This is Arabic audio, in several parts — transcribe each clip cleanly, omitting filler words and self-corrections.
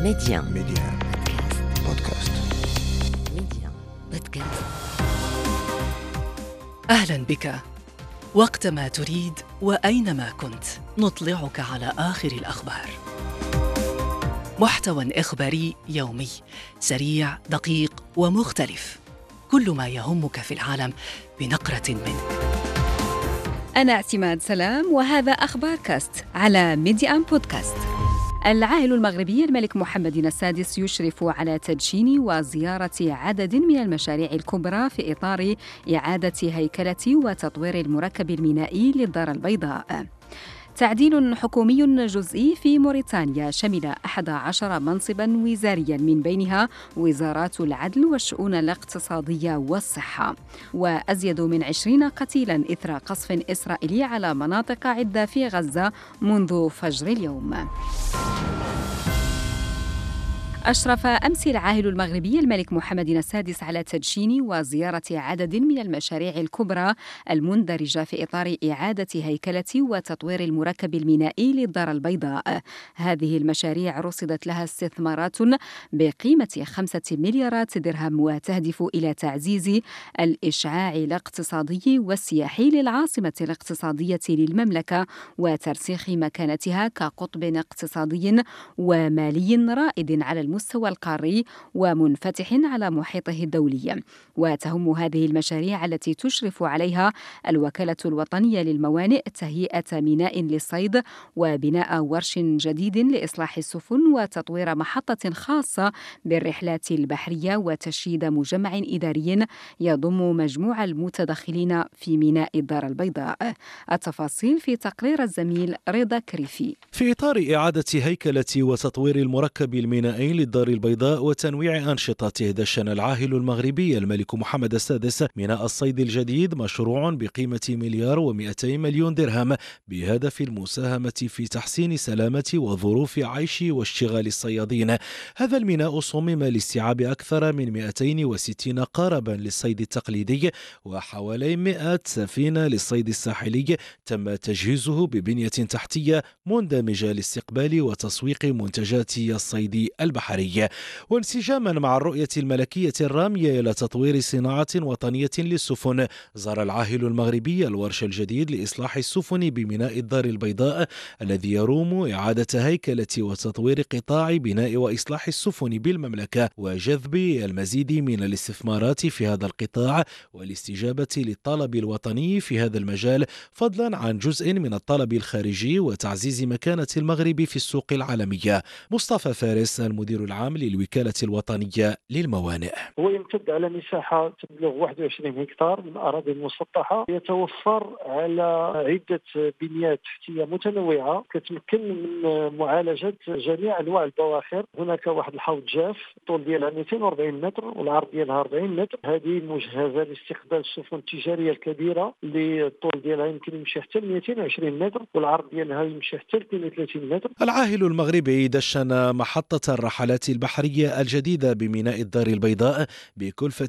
ميديان بودكاست. أهلا بك. وقتما تريد وأينما كنت نطلعك على آخر الأخبار. محتوى إخباري يومي سريع دقيق ومختلف، كل ما يهمك في العالم بنقرة منه. أنا اعتماد سلام وهذا أخبار كاست على ميديان بودكاست. العاهل المغربي الملك محمد السادس يشرف على تدشين وزيارة عدد من المشاريع الكبرى في إطار إعادة هيكلة وتطوير المركب المينائي للدار البيضاء. تعديل حكومي جزئي في موريتانيا شمل 11 منصباً وزارياً، من بينها وزارات العدل والشؤون الاقتصادية والصحة. وأزيد من 20 قتيلاً إثر قصف إسرائيلي على مناطق عدة في غزة منذ فجر اليوم. أشرف أمس العاهل المغربي الملك محمد السادس على تدشين وزيارة عدد من المشاريع الكبرى المندرجة في إطار إعادة هيكلة وتطوير المركب المينائي للدار البيضاء. هذه المشاريع رصدت لها استثمارات بقيمة 5 مليارات درهم، وتهدف إلى تعزيز الإشعاع الاقتصادي والسياحي للعاصمة الاقتصادية للمملكة، وترسيخ مكانتها كقطب اقتصادي ومالي رائد على المستوى القاري ومنفتح على محيطه الدولي. وتهم هذه المشاريع التي تشرف عليها الوكالة الوطنية للموانئ تهيئة ميناء للصيد، وبناء ورش جديد لإصلاح السفن، وتطوير محطة خاصة بالرحلات البحرية، وتشييد مجمع إداري يضم مجموع المتدخلين في ميناء الدار البيضاء. التفاصيل في تقرير الزميل رضا كريفي. في إطار إعادة هيكلة وتطوير المركب المينائي للدار البيضاء وتنويع أنشطته، دشن العاهل المغربي الملك محمد السادس ميناء الصيد الجديد، مشروع بقيمة 1,200,000,000 درهم بهدف المساهمة في تحسين سلامة وظروف عيش واشتغال الصيادين. هذا الميناء صمم لاستيعاب أكثر من 260 قاربا للصيد التقليدي وحوالي 100 سفينة للصيد الساحلي. تم تجهيزه ببنية تحتية مندمجة لاستقبال وتسويق منتجات الصيد البحري، وانسجاما مع الرؤية الملكية الرامية إلى تطوير صناعة وطنية للسفن. زار العاهل المغربي الورش الجديد لإصلاح السفن بميناء الدار البيضاء، الذي يروم إعادة هيكلة وتطوير قطاع بناء وإصلاح السفن بالمملكة، وجذب المزيد من الاستثمارات في هذا القطاع والاستجابة للطلب الوطني في هذا المجال، فضلا عن جزء من الطلب الخارجي وتعزيز مكانة المغرب في السوق العالمية. مصطفى فارس المدير العام للوكالة الوطنية للموانئ. هو يمتد على مساحة تبلغ 21 هكتار من الأراضي المسطحة، يتوفر على عدة بنيات تحتية متنوعة كتمكن من معالجة جميع أنواع البواخر. هناك واحد الحوض جاف الطول ديالها 240 متر والعرض ديالها 40 متر، هذه مجهزة لاستقبال السفن التجارية الكبيرة اللي الطول ديالها يمكن يمشي حتى 220 متر والعرض ديالها يمشي حتى 32 متر. العاهل المغربي دشن محطة الرحلات البحرية الجديدة بميناء الدار البيضاء بكلفة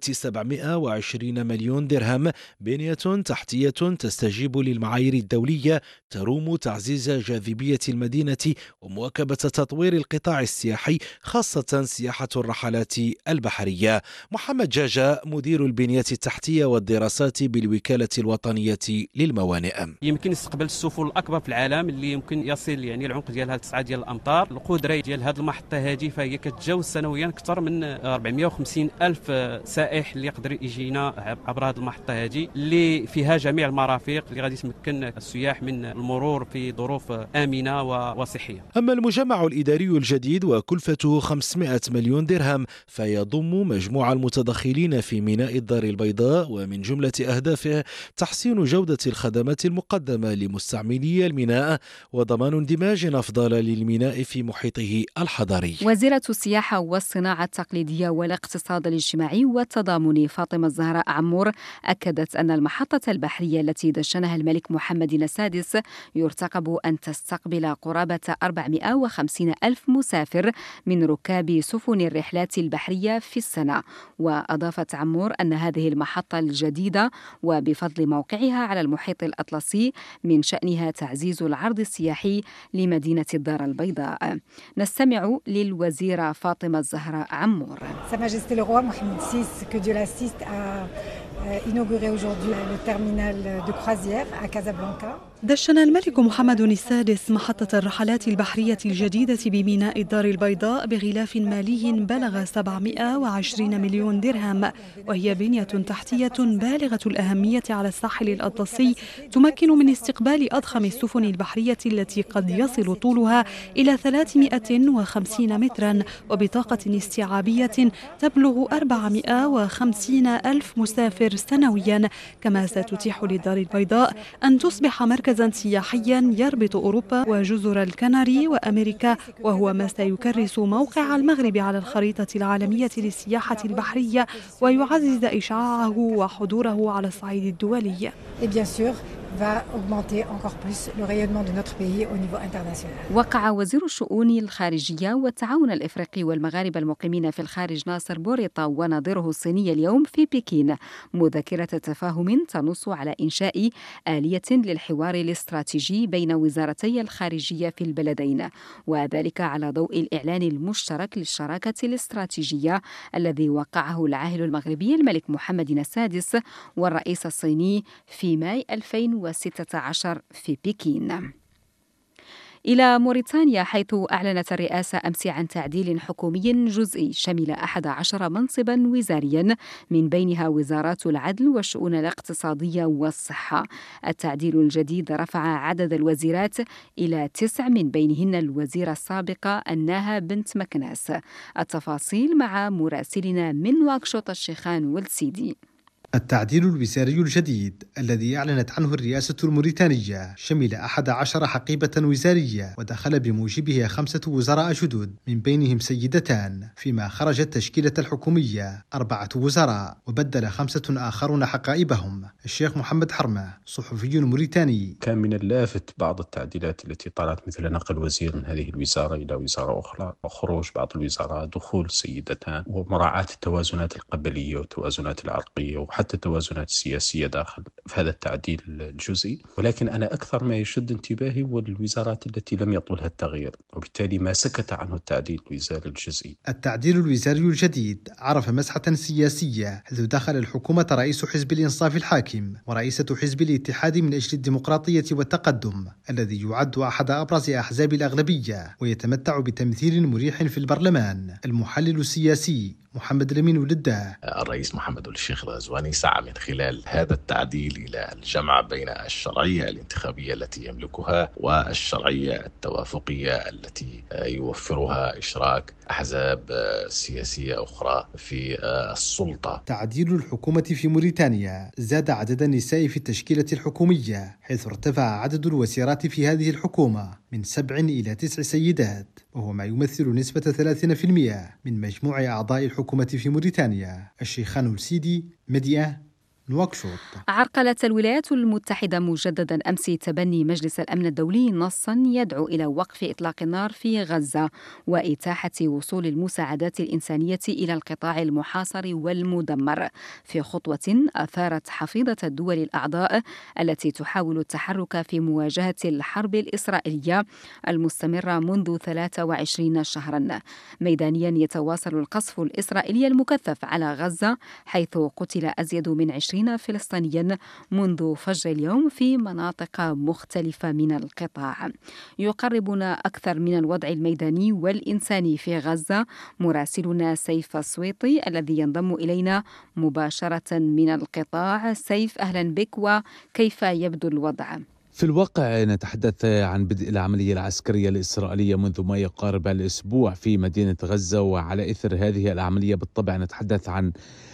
720 مليون درهم، بنية تحتية تستجيب للمعايير الدولية، تروم تعزيز جاذبية المدينة ومواكبة تطوير القطاع السياحي، خاصة سياحة الرحلات البحرية. محمد جاجة مدير البنية التحتية والدراسات بالوكالة الوطنية للموانئ. يمكن استقبال السفن الأكبر في العالم اللي يمكن يصل العمق ديالها 9 ديال الأمتار. القدرة ديال هذه المحطة هذه فهي كتجاوز سنويا أكثر من 450 ألف سائح اللي يقدر يجينا عبر هذه المحطة هذه، اللي فيها جميع المرافق اللي غادي تمكن السياح من المرور في ظروف آمنة وصحية. أما المجمع الإداري الجديد وكلفته 500 مليون درهم، فيضم مجموعة المتدخلين في ميناء الدار البيضاء، ومن جملة أهدافه تحسين جودة الخدمات المقدمة لمستعملي الميناء وضمان اندماج أفضل للميناء في محيطه الحضري. وزيرة السياحة والصناعة التقليدية والاقتصاد الاجتماعي والتضامن فاطمة الزهراء عمور أكدت أن المحطة البحرية التي دشنها الملك محمد السادس يرتقب أن تستقبل قرابة 450 ألف مسافر من ركاب سفن الرحلات البحرية في السنة. وأضافت عمور أن هذه المحطة الجديدة وبفضل موقعها على المحيط الأطلسي من شأنها تعزيز العرض السياحي لمدينة الدار البيضاء. نستمع للوزير الوزيرة فاطمة الزهراء عمور. Sa Majesté le Roi Mohamed VI, que Dieu l'assiste, a inauguré aujourd'hui le terminal de croisière à Casablanca. دشن الملك محمد السادس محطة الرحلات البحرية الجديدة بميناء الدار البيضاء بغلاف مالي بلغ 720 مليون درهم، وهي بنية تحتية بالغة الأهمية على الساحل الأطلسي تمكن من استقبال أضخم السفن البحرية التي قد يصل طولها إلى 350 مترا وبطاقة استيعابية تبلغ 450 ألف مسافر سنويا، كما ستتيح للدار البيضاء أن تصبح مركزا سياحيا يربط أوروبا وجزر الكناري وأمريكا، وهو ما سيكرس موقع المغرب على الخريطة العالمية للسياحة البحرية ويعزز إشعاعه وحضوره على الصعيد الدولي. va augmenter encore plus le rayonnement de notre pays au niveau international. وقع وزير الشؤون الخارجية والتعاون الإفريقي والمغاربة المقيمين في الخارج ناصر بوريطا ونظيره الصيني اليوم في بكين مذكرة تفاهم تنص على إنشاء آلية للحوار الاستراتيجي بين وزارتي الخارجية في البلدين، وذلك على ضوء الإعلان المشترك للشراكة الاستراتيجية الذي وقعه العاهل المغربي الملك محمد السادس والرئيس الصيني في ماي 2016 في بكين. إلى موريتانيا، حيث أعلنت الرئاسة أمس عن تعديل حكومي جزئي شمل 11 منصبا وزاريا، من بينها وزارات العدل والشؤون الاقتصادية والصحة. التعديل الجديد رفع عدد الوزيرات إلى 9، من بينهن الوزيرة السابقة الناهة بنت مكناس. التفاصيل مع مراسلنا من واكشوط الشيخان والسيدي. التعديل الوزاري الجديد الذي أعلنت عنه الرئاسة الموريتانية شمل 11 حقيبة وزارية، ودخل بموجبه 5 وزراء جدد من بينهم سيدتان، فيما خرجت تشكيلة الحكومية 4 وزراء، وبدل 5 آخرون حقائبهم. الشيخ محمد حرمة صحفي موريتاني: كان من اللافت بعض التعديلات التي طرأت، مثل نقل وزير من هذه الوزارة إلى وزارة أخرى، وخروج بعض الوزراء، دخول سيدتان، ومراعاة التوازنات القبلية والتوازنات العرقية وحتى التوازنات السياسية داخل هذا التعديل الجزئي. ولكن أنا أكثر ما يشد انتباهي هو الوزارات التي لم يطولها التغيير، وبالتالي ما سكت عنه التعديل الوزاري الجزئي. التعديل الوزاري الجديد عرف مسحة سياسية، حيث دخل الحكومة رئيس حزب الإنصاف الحاكم ورئيسة حزب الاتحاد من أجل الديمقراطية والتقدم، الذي يعد أحد أبرز أحزاب الأغلبية ويتمتع بتمثيل مريح في البرلمان. المحلل السياسي محمد الأمين ولده: الرئيس محمد الشيخ الغزواني سعى من خلال هذا التعديل إلى الجمع بين الشرعية الانتخابية التي يملكها والشرعية التوافقية التي يوفرها إشراك أحزاب سياسية أخرى في السلطة. تعديل الحكومة في موريتانيا زاد عدد النساء في التشكيلة الحكومية، حيث ارتفع عدد الوزيرات في هذه الحكومة من 7 إلى 9 سيدات، وهو ما يمثل نسبة 30% من مجموع أعضاء الحكومة في موريتانيا. الشيخان والسيدي، ميديا نواكشوط. عرقلت الولايات المتحدة مجددا أمس تبني مجلس الأمن الدولي نصا يدعو إلى وقف إطلاق النار في غزة وإتاحة وصول المساعدات الإنسانية إلى القطاع المحاصر والمدمر، في خطوة أثارت حفيظة الدول الأعضاء التي تحاول التحرك في مواجهة الحرب الإسرائيلية المستمرة منذ 23 شهرا. ميدانيا يتواصل القصف الإسرائيلي المكثف على غزة، حيث قتل أزيد من 20 فلسطينيا منذ فجر اليوم في مناطق مختلفة من القطاع. يقربنا أكثر من الوضع الميداني والإنساني في غزة مراسلنا سيف السويطي الذي ينضم إلينا مباشرة من القطاع. سيف، أهلا بك، وكيف يبدو الوضع؟ في الواقع نتحدث عن بدء العملية العسكرية الإسرائيلية منذ ما يقارب الأسبوع في مدينة غزة، وعلى إثر هذه العملية بالطبع نتحدث عن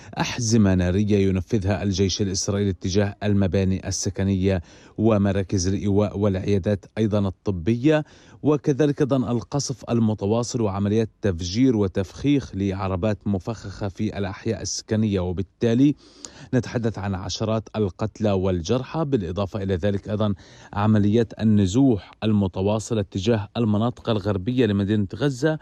أحزمة نارية ينفذها الجيش الإسرائيلي اتجاه المباني السكنية ومراكز الإيواء والعيادات أيضا الطبية، وكذلك أيضا القصف المتواصل وعمليات تفجير وتفخيخ لعربات مفخخة في الأحياء السكنية، وبالتالي نتحدث عن عشرات القتلى والجرحى، بالإضافة إلى ذلك أيضا عمليات النزوح المتواصلة اتجاه المناطق الغربية لمدينة غزة،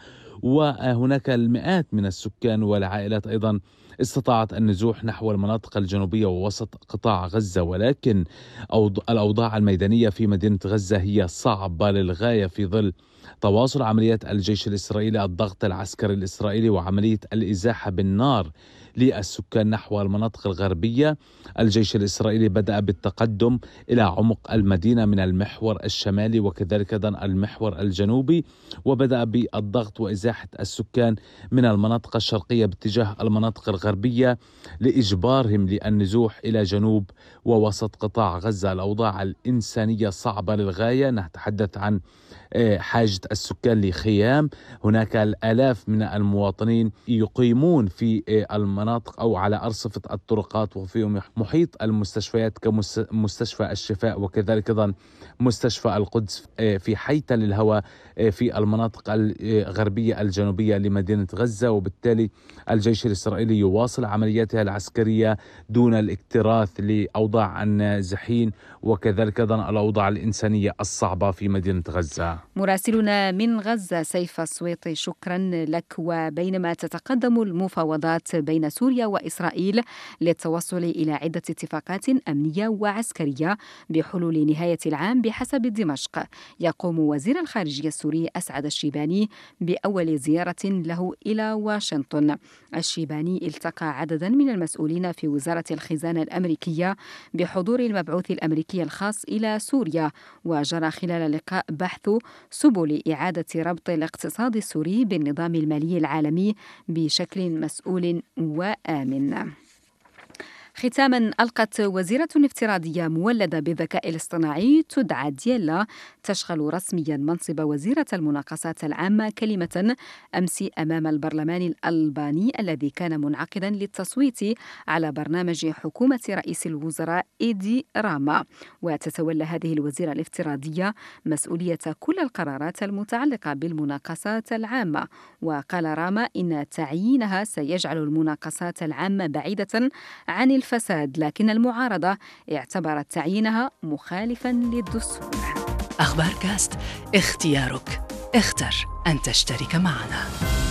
وهناك المئات من السكان والعائلات أيضا استطاعت النزوح نحو المناطق الجنوبية ووسط قطاع غزة. ولكن الأوضاع الميدانية في مدينة غزة هي صعبة للغاية في ظل تواصل عمليات الجيش الإسرائيلي، الضغط العسكري الإسرائيلي وعملية الإزاحة بالنار للسكان نحو المناطق الغربية. الجيش الإسرائيلي بدأ بالتقدم إلى عمق المدينة من المحور الشمالي وكذلك أيضا المحور الجنوبي، وبدأ بالضغط وإزاحة السكان من المناطق الشرقية باتجاه المناطق الغربية لإجبارهم للنزوح إلى جنوب ووسط قطاع غزة. الأوضاع الإنسانية صعبة للغاية، نتحدث عن حاجة السكان لخيام. هناك الآلاف من المواطنين يقيمون في المناطق أو على أرصفة الطرقات وفي محيط المستشفيات كمستشفى الشفاء وكذلك أيضا مستشفى القدس في حيتة للهواء في المناطق الغربية الجنوبية لمدينة غزة. وبالتالي الجيش الإسرائيلي يواصل عملياته العسكرية دون الاكتراث لأوضاع النازحين وكذلك أيضا الأوضاع الإنسانية الصعبة في مدينة غزة. مراسلنا من غزة سيف السويطي، شكرا لك. وبينما تتقدم المفاوضات بين سوريا وإسرائيل للتوصل إلى عدة اتفاقات أمنية وعسكرية بحلول نهاية العام بحسب دمشق، يقوم وزير الخارجية السوري أسعد الشيباني بأول زيارة له إلى واشنطن. الشيباني التقى عددا من المسؤولين في وزارة الخزانة الأمريكية بحضور المبعوث الأمريكي الخاص إلى سوريا، وجرى خلال اللقاء بحث سبل إعادة ربط الاقتصاد السوري بالنظام المالي العالمي بشكل مسؤول وآمن. ختاما، ألقت وزيرة افتراضية مولدة بالذكاء الاصطناعي تدعى دييلا تشغل رسميا منصب وزيرة المناقصات العامة كلمة أمس أمام البرلمان الألباني الذي كان منعقدا للتصويت على برنامج حكومة رئيس الوزراء إيدي راما. وتتولى هذه الوزيرة الافتراضية مسؤولية كل القرارات المتعلقة بالمناقصات العامة. وقال راما إن تعيينها سيجعل المناقصات العامة بعيدة عن الفساد، لكن المعارضة اعتبرت تعيينها مخالفا للدستور. أخبار كاست، اختيارك، اختر أن تشترك معنا.